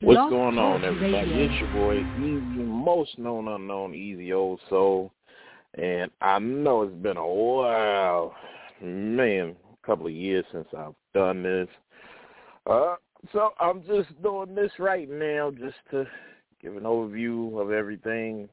What's Blog going Talk on, everybody? Radio. It's your boy, Easy, most known unknown, Easy Old Soul. And I know it's been a while, man, a couple of years since I've done this. So I'm just doing this right now just to give an overview of everything.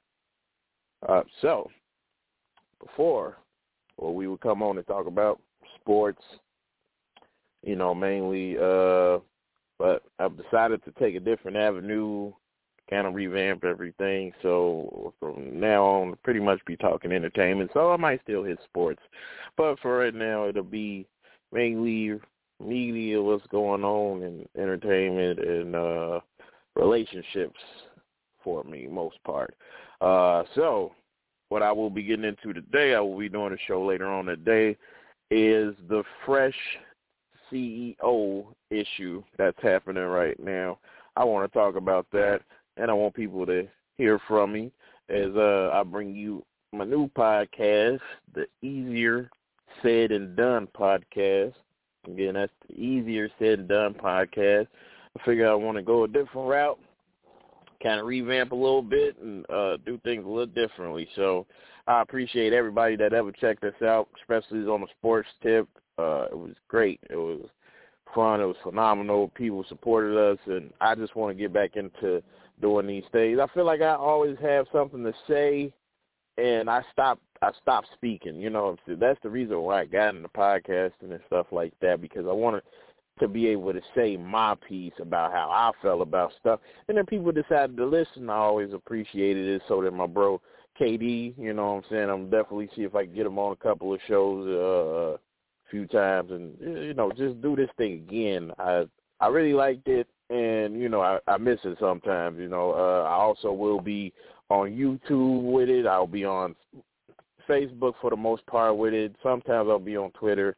So before, we would come on and talk about sports, mainly, but I've decided to take a different avenue, kind of revamp everything. So from now on, pretty much be talking entertainment. So I might still hit sports. But for right now, it'll be mainly media, what's going on in entertainment and relationships for me, most part. So what I will be getting into today, I will be doing a show later on today, is the fresh CEO issue that's happening right now. I want to talk about that, and I want people to hear from me as I bring you my new podcast, the Easier Said and Done podcast. Again, that's the Easier Said and Done podcast. I figure I want to go a different route, kind of revamp a little bit and do things a little differently. So I appreciate everybody that ever checked us out, especially on the sports tip. It was great. It was fun. It was phenomenal. People supported us, and I just want to get back into doing these things. I feel like I always have something to say, and I stopped speaking. That's the reason why I got into podcasting and stuff like that, because I wanted to be able to say my piece about how I felt about stuff. And then people decided to listen. I always appreciated it. So that my bro, KD, I'm definitely see if I can get him on a couple of shows a few times and, just do this thing again. I really liked it, and, I miss it sometimes. I also will be on YouTube with it. I'll be on Facebook for the most part with it. Sometimes I'll be on Twitter.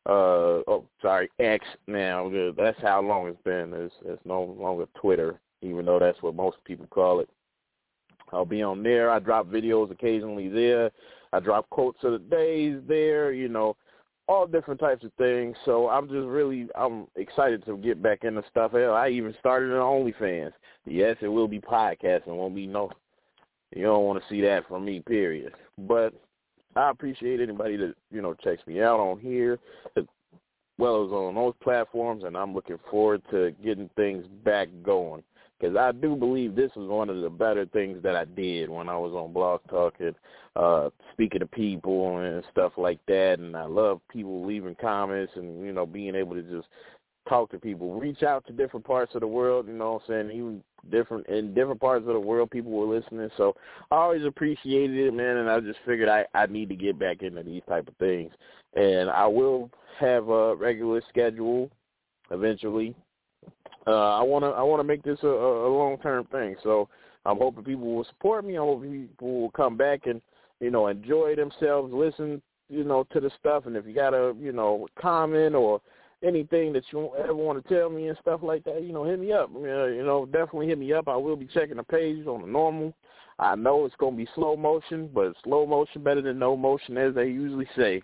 X now. That's how long it's been. It's no longer Twitter, even though that's what most people call it. I'll be on there. I drop videos occasionally there. I drop quotes of the days there, all different types of things. So I'm excited to get back into stuff. Hell, I even started an OnlyFans. Yes, it will be podcasting. Won't be you don't want to see that from me, period. But I appreciate anybody that, checks me out on here as well as on those platforms, and I'm looking forward to getting things back going, because I do believe this was one of the better things that I did when I was on Blog Talk and speaking to people and stuff like that, and I love people leaving comments and, being able to just talk to people, reach out to different parts of the world, even in different parts of the world, people were listening. So I always appreciated it, man, and I just figured I need to get back into these type of things. And I will have a regular schedule eventually. I want to make this a long-term thing. So I'm hoping people will support me. I hope people will come back and, enjoy themselves, listen, to the stuff. And if you got a, comment or anything that you ever want to tell me and stuff like that, hit me up. Definitely hit me up. I will be checking the page on the normal. I know it's going to be slow motion, but slow motion better than no motion, as they usually say.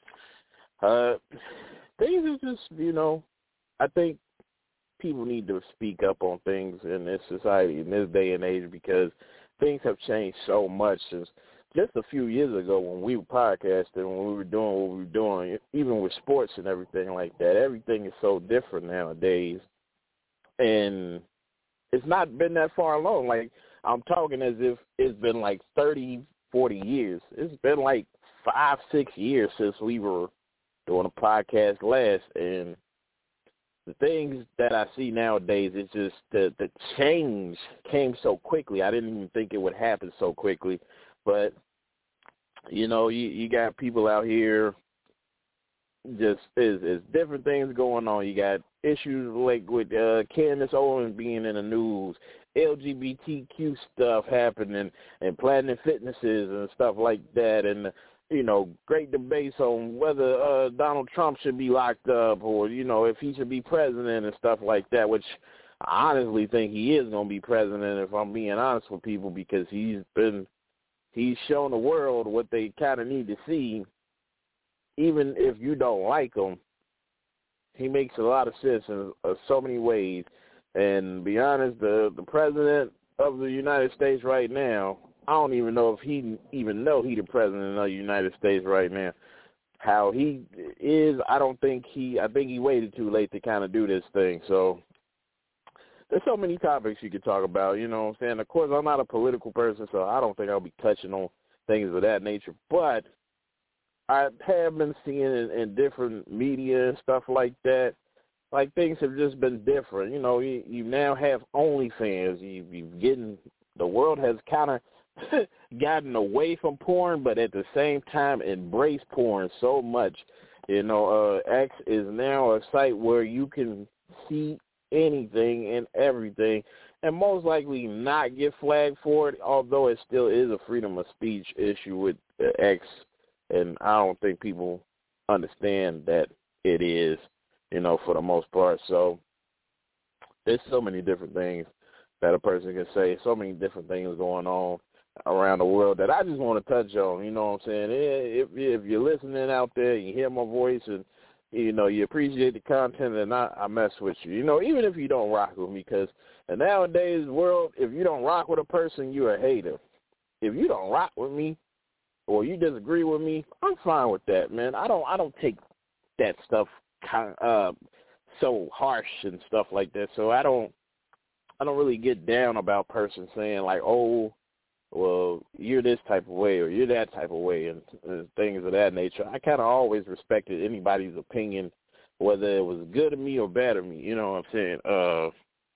Things are just, I think people need to speak up on things in this society, in this day and age, because things have changed so much since just a few years ago when we were podcasting, when we were doing what we were doing, even with sports and everything like that. Everything is so different nowadays, and it's not been that far along. Like, I'm talking as if it's been like 30, 40 years. It's been like 5, 6 years since we were doing a podcast last, and the things that I see nowadays, it's just the change came so quickly. I didn't even think it would happen so quickly. But, you got people out here, just is different things going on. You got issues like with Candace Owens being in the news, LGBTQ stuff happening, and Planet Fitnesses and stuff like that, and great debates on whether Donald Trump should be locked up or, if he should be president and stuff like that, which I honestly think he is going to be president, if I'm being honest with people, because he's shown the world what they kind of need to see. Even if you don't like him, he makes a lot of sense in so many ways. And be honest, the president of the United States right now, I don't even know if he even know he the president of the United States right now. How he is, I think he waited too late to kind of do this thing. So there's so many topics you could talk about, you know what I'm saying? Of course, I'm not a political person, so I don't think I'll be touching on things of that nature. But I have been seeing in different media and stuff like that, like things have just been different. You know, you now have OnlyFans. The world has kind of gotten away from porn, but at the same time embraced porn so much. You know, X is now a site where you can see anything and everything, and most likely not get flagged for it, although it still is a freedom of speech issue with X, and I don't think people understand that it is, you know, for the most part. So there's so many different things that a person can say, so many different things going on around the world that I just want to touch on. You know what I'm saying? If you're listening out there, you hear my voice, and you know you appreciate the content, and I mess with you. You know, even if you don't rock with me, because in nowadays world, if you don't rock with a person, you're a hater. If you don't rock with me or you disagree with me, I'm fine with that, man. I don't take that stuff so harsh and stuff like that. So I don't really get down about person saying like, oh, well, you're this type of way or you're that type of way and things of that nature. I kind of always respected anybody's opinion, whether it was good of me or bad of me. You know what I'm saying?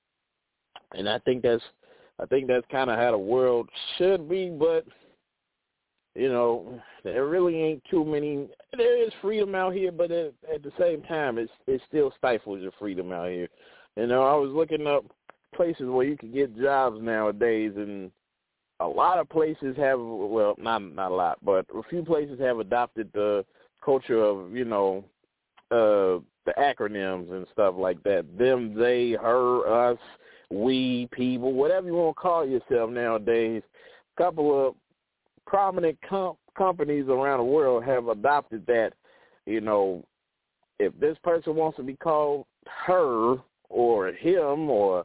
And I think that's kind of how the world should be. But you know, there really ain't too many. There is freedom out here, but at the same time, it still stifles your freedom out here. You know, I was looking up places where you can get jobs nowadays, and a lot of places have, well, not a lot, but a few places have adopted the culture of, you know, the acronyms and stuff like that. Them, they, her, us, we, people, whatever you want to call yourself nowadays. A couple of prominent companies around the world have adopted that, you know, if this person wants to be called her or him or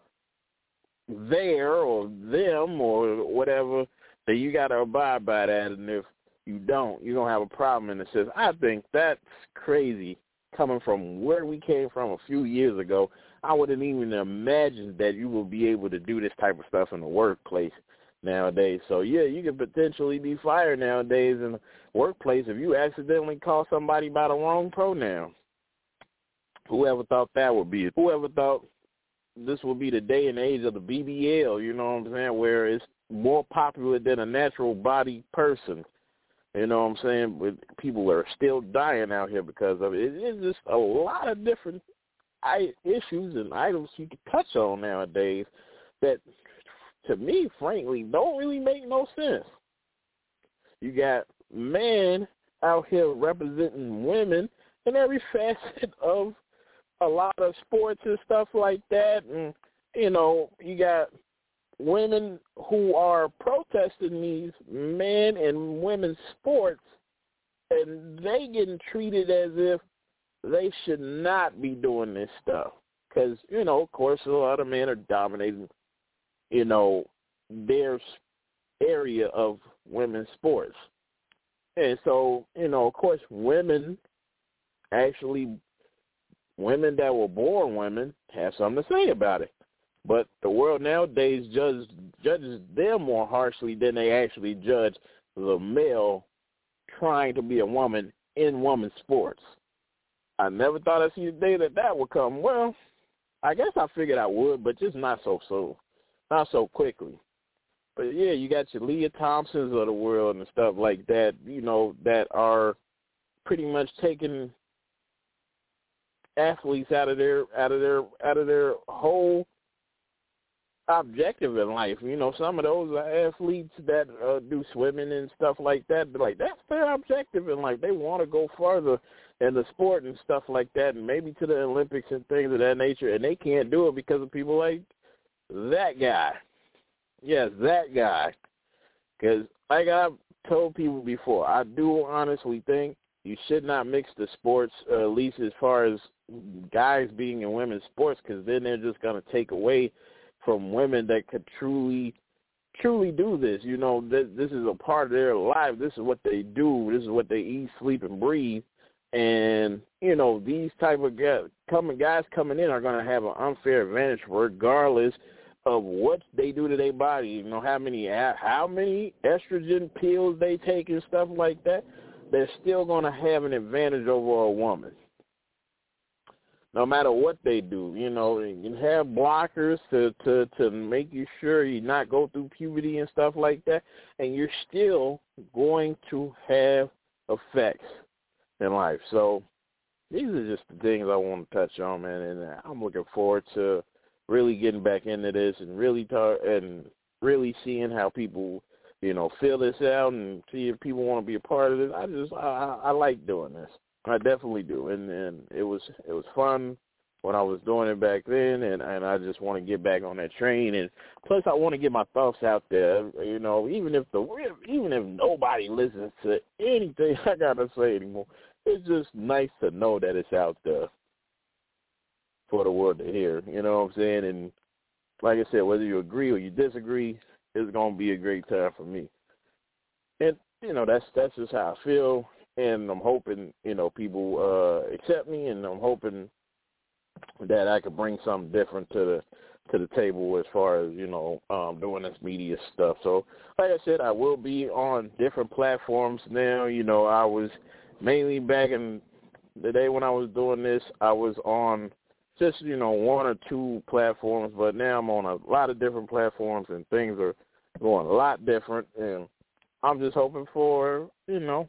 there or them or whatever, then you got to abide by that. And if you don't, you're going to have a problem in the system. I think that's crazy coming from where we came from a few years ago. I wouldn't even imagine that you will be able to do this type of stuff in the workplace nowadays. So, yeah, you could potentially be fired nowadays in the workplace if you accidentally call somebody by the wrong pronoun. Whoever thought that would be? Whoever thought this will be the day and age of the BBL, you know what I'm saying, where it's more popular than a natural body person. You know what I'm saying? But people are still dying out here because of it. It's just a lot of different issues and items you can touch on nowadays that, to me, frankly, don't really make no sense. You got men out here representing women in every facet of a lot of sports and stuff like that. And, you know, you got women who are protesting these men and women's sports, and they getting treated as if they should not be doing this stuff. Because, you know, of course, a lot of men are dominating, you know, their area of women's sports. And so, you know, of course, women that were born women have something to say about it. But the world nowadays judges them more harshly than they actually judge the male trying to be a woman in women's sports. I never thought I'd see the day that would come. Well, I guess I figured I would, but just not so quickly. But, yeah, you got your Leah Thompsons of the world and stuff like that, you know, that are pretty much taking athletes out of their whole objective in life. You know, some of those athletes that do swimming and stuff like that, but like that's their objective in life. They want to go farther in the sport and stuff like that, and maybe to the Olympics and things of that nature, and they can't do it because of people like that guy. Yes, that guy. Because like I've told people before, I do honestly think you should not mix the sports, at least as far as guys being in women's sports, because then they're just going to take away from women that could truly do this. You know, this is a part of their life. This is what they do. This is what they eat, sleep, and breathe. And, you know, these type of guys coming in are going to have an unfair advantage regardless of what they do to their body. You know, how many estrogen pills they take and stuff like that. They're still going to have an advantage over a woman, no matter what they do. You know, you can have blockers to make you sure you not go through puberty and stuff like that, and you're still going to have effects in life. So these are just the things I want to touch on, man, and I'm looking forward to really getting back into this and really seeing how people, you know, feel this out and see if people want to be a part of this. I like doing this. I definitely do, and it was fun when I was doing it back then, and I just want to get back on that train, and plus I want to get my thoughts out there. You know, even if nobody listens to anything I gotta say anymore, it's just nice to know that it's out there for the world to hear. You know what I'm saying? And like I said, whether you agree or you disagree, it's gonna be a great time for me. And you know, that's just how I feel. And I'm hoping, you know, people accept me, and I'm hoping that I could bring something different to the table as far as, you know, doing this media stuff. So, like I said, I will be on different platforms now. You know, I was mainly back in the day when I was doing this, I was on just, you know, one or two platforms, but now I'm on a lot of different platforms, and things are going a lot different, and I'm just hoping for, you know,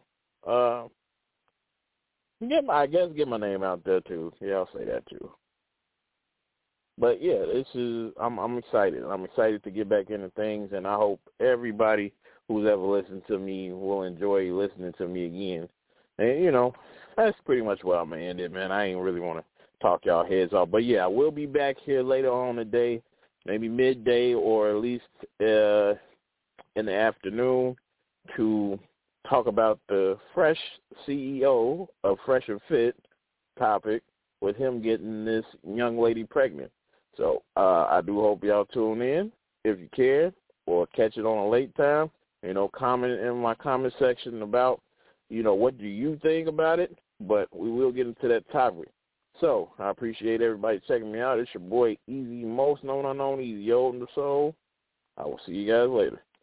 get my name out there too. Yeah, I'll say that too. But yeah, I'm excited. I'm excited to get back into things, and I hope everybody who's ever listened to me will enjoy listening to me again. And you know, that's pretty much where I'm gonna end it, man. I ain't really want to talk y'all heads off, but yeah, I will be back here later on today, maybe midday or at least in the afternoon, to talk about the fresh CEO of Fresh and Fit topic with him getting this young lady pregnant. So I do hope y'all tune in if you can, or catch it on a late time. You know, comment in my comment section about, you know, what do you think about it, but we will get into that topic. So I appreciate everybody checking me out. It's your boy Easy, most known unknown, Easy Old in the Soul. I will see you guys later.